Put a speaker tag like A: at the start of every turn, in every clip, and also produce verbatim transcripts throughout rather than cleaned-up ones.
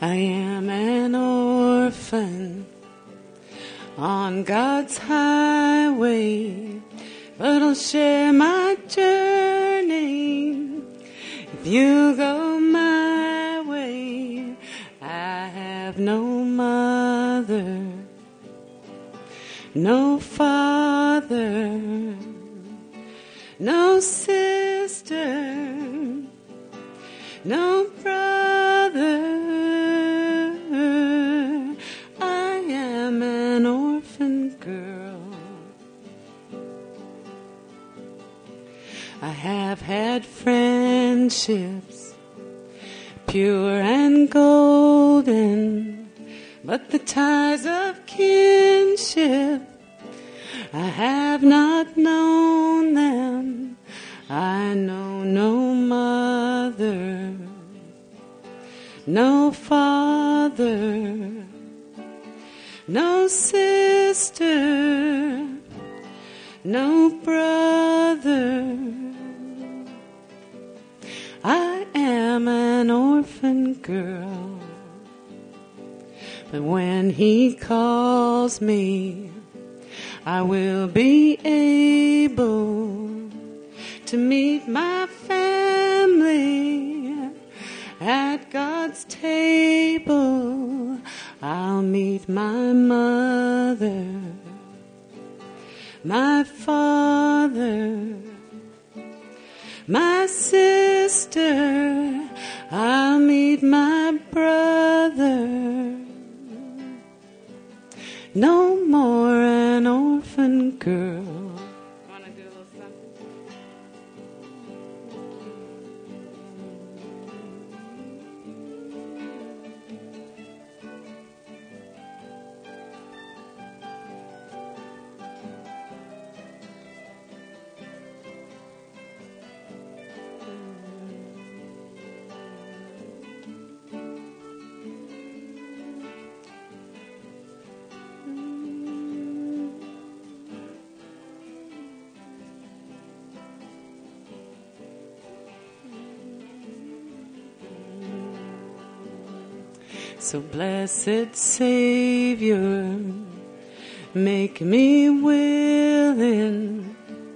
A: I am an orphan on God's highway, but I'll share my journey if you go my way. I have no mother, no father, no sister, no brother. I am an orphan girl. I have had friendships, pure and golden, but the ties of kinship, I have not known them. I know no mother, no father, no sister, no brother. I am an orphan girl. But when he calls me, I will be able to meet my family at God's table. I'll meet my mother, my father, my sister. I'll meet my brother. No more an orphan girl. Want to do a little something? So blessed Savior, make me willing.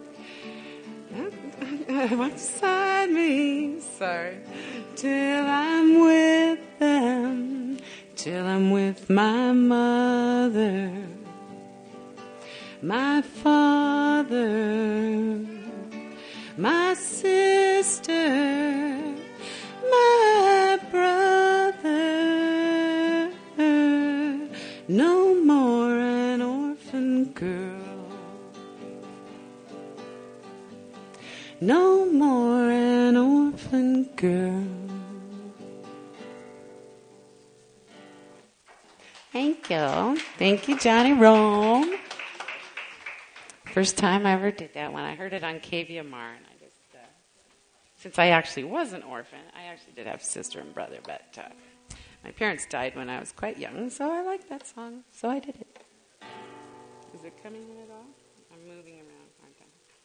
A: Beside me, sorry, till I'm with them, till I'm with my mother, my father, my sister, my brother. No more an orphan girl. No more an orphan girl. Thank you. Thank you, Johnny Rome. First time I ever did that one. I heard it on K V M R. And I just, uh, since I actually was an orphan, I actually did have a sister and brother, but uh, my parents died when I was quite young, so I liked that song, so I did it. Is it coming in at all? I'm moving around, aren't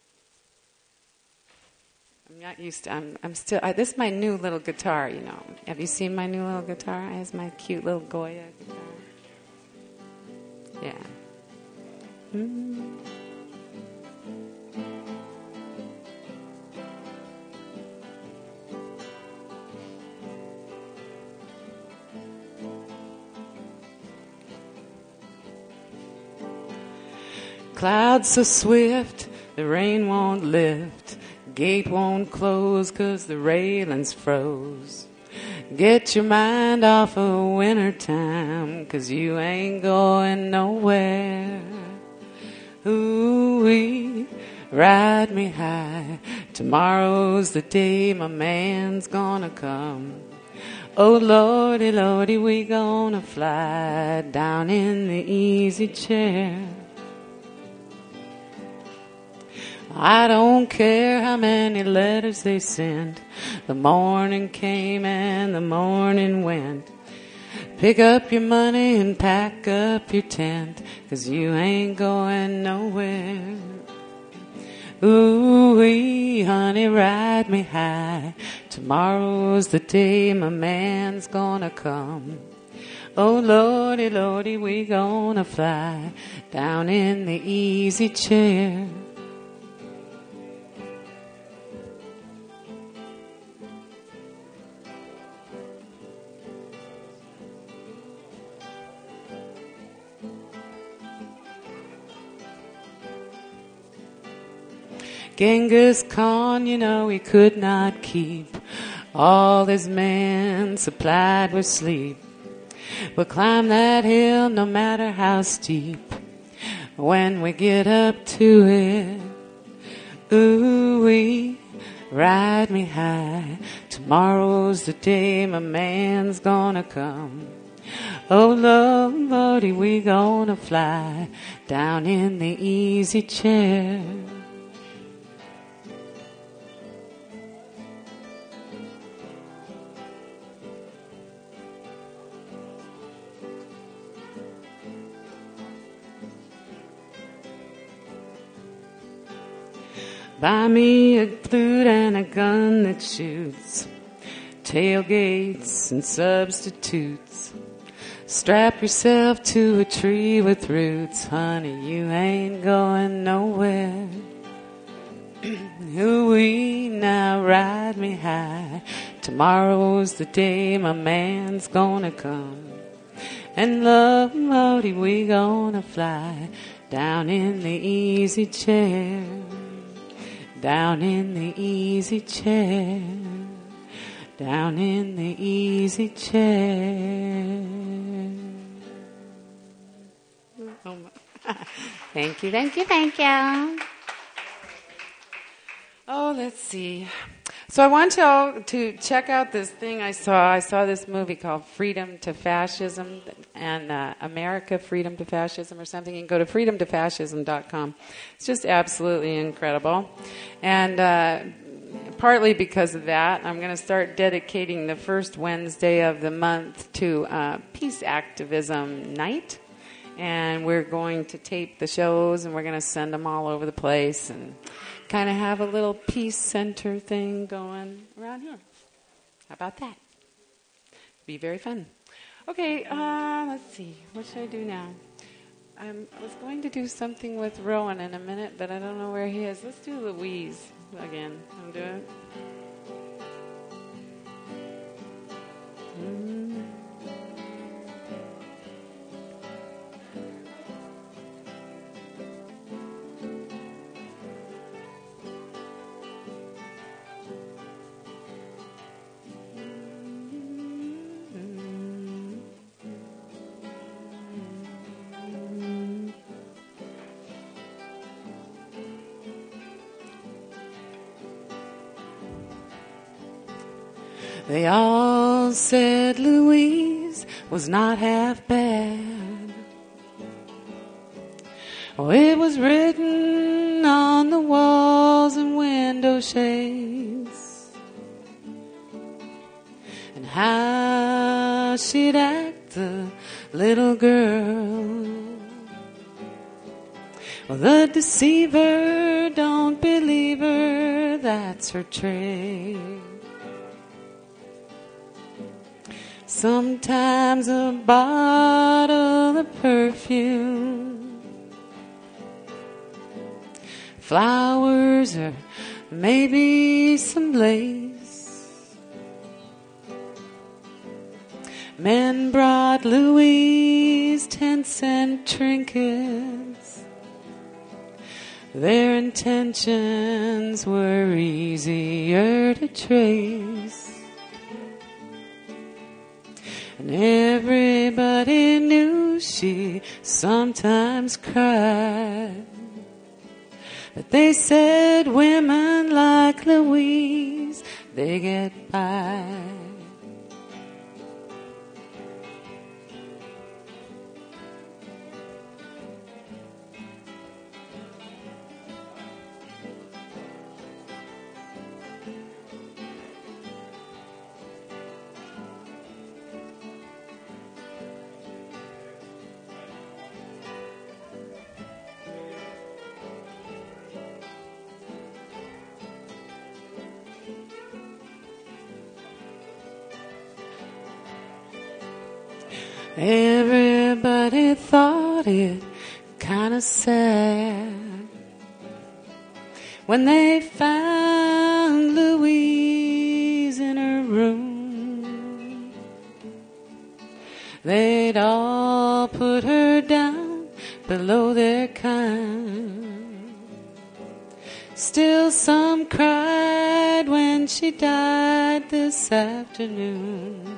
A: I? I'm not used to, I'm, I'm still, I, this is my new little guitar, you know. Have you seen my new little guitar? It has my cute little Goya guitar. Yeah. Mm. Clouds so swift, the rain won't lift. Gate won't close 'cause the railings froze. Get your mind off of winter time, 'cause you ain't going nowhere. Ooh-wee, ride me high. Tomorrow's the day my man's gonna come. Oh, Lordy, Lordy, we gonna fly down in the easy chair. I don't care how many letters they sent. The morning came and the morning went. Pick up your money and pack up your tent, 'cause you ain't going nowhere. Ooh-wee, honey, ride me high. Tomorrow's the day my man's gonna come. Oh, Lordy, Lordy, we gonna fly down in the easy chair. Genghis Khan, you know, he could not keep all his men supplied with sleep. We'll climb that hill no matter how steep when we get up to it. Ooh-wee, ride me high. Tomorrow's the day my man's gonna come. Oh, Lord, Lordy, we gonna fly down in the easy chair. Buy me a flute and a gun that shoots, tailgates and substitutes. Strap yourself to a tree with roots, honey, you ain't going nowhere. Ooh-wee, now ride me high. Tomorrow's the day my man's gonna come. And love, Lordy, we gonna fly down in the easy chair. Down in the easy chair, down in the easy chair. Oh my. Thank you, thank you, thank you. Oh, let's see. So I want y'all to check out this thing I saw. I saw this movie called Freedom to Fascism and uh, America Freedom to Fascism or something. You can go to freedom to fascism dot com. It's just absolutely incredible. And uh, partly because of that, I'm going to start dedicating the first Wednesday of the month to uh, Peace Activism Night. And we're going to tape the shows and we're going to send them all over the place and kind of have a little peace center thing going around here. How about that? Be very fun. Okay, uh, let's see. What should I do now? I was going to do something with Rowan in a minute, but I don't know where he is. Let's do Louise again. I'm doing. Mm. They all said Louise was not half bad. Oh, it was written on the walls and window shades, and how she'd act the little girl. Well, the deceiver don't believe her, that's her trait. Sometimes a bottle of perfume, flowers, or maybe some lace. Men brought Louise ten cent trinkets. Their intentions were easier to trace. And everybody knew she sometimes cried. But they said women like Louise, they get by. Everybody thought it kind of sad when they found Louise in her room. They'd all put her down below their kind. Still some cried when she died this afternoon.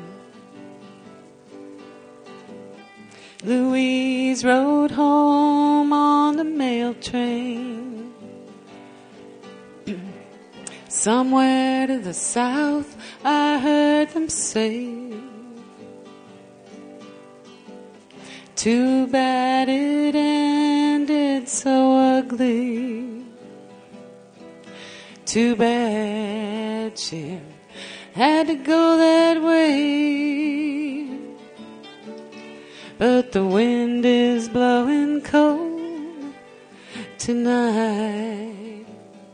A: Louise rode home on the mail train, somewhere to the south, I heard them say. Too bad it ended so ugly. Too bad she had to go that way. But the wind is blowing cold tonight.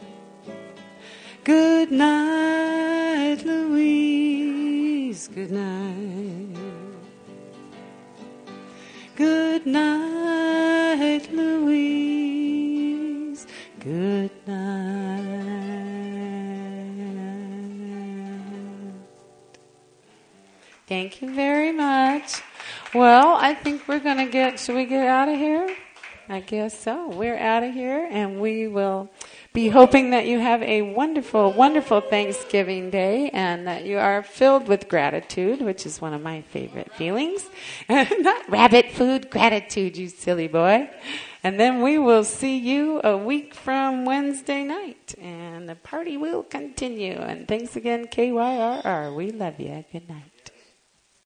A: Good night, Louise. Good night. Good night, Louise. Good night. Thank you very much. Well, I think we're going to get, should we get out of here? I guess so. We're out of here, and we will be hoping that you have a wonderful, wonderful Thanksgiving Day, and that you are filled with gratitude, which is one of my favorite feelings. Not rabbit food, gratitude, you silly boy. And then we will see you a week from Wednesday night, and the party will continue. And thanks again, K Y R R. We love you. Good night.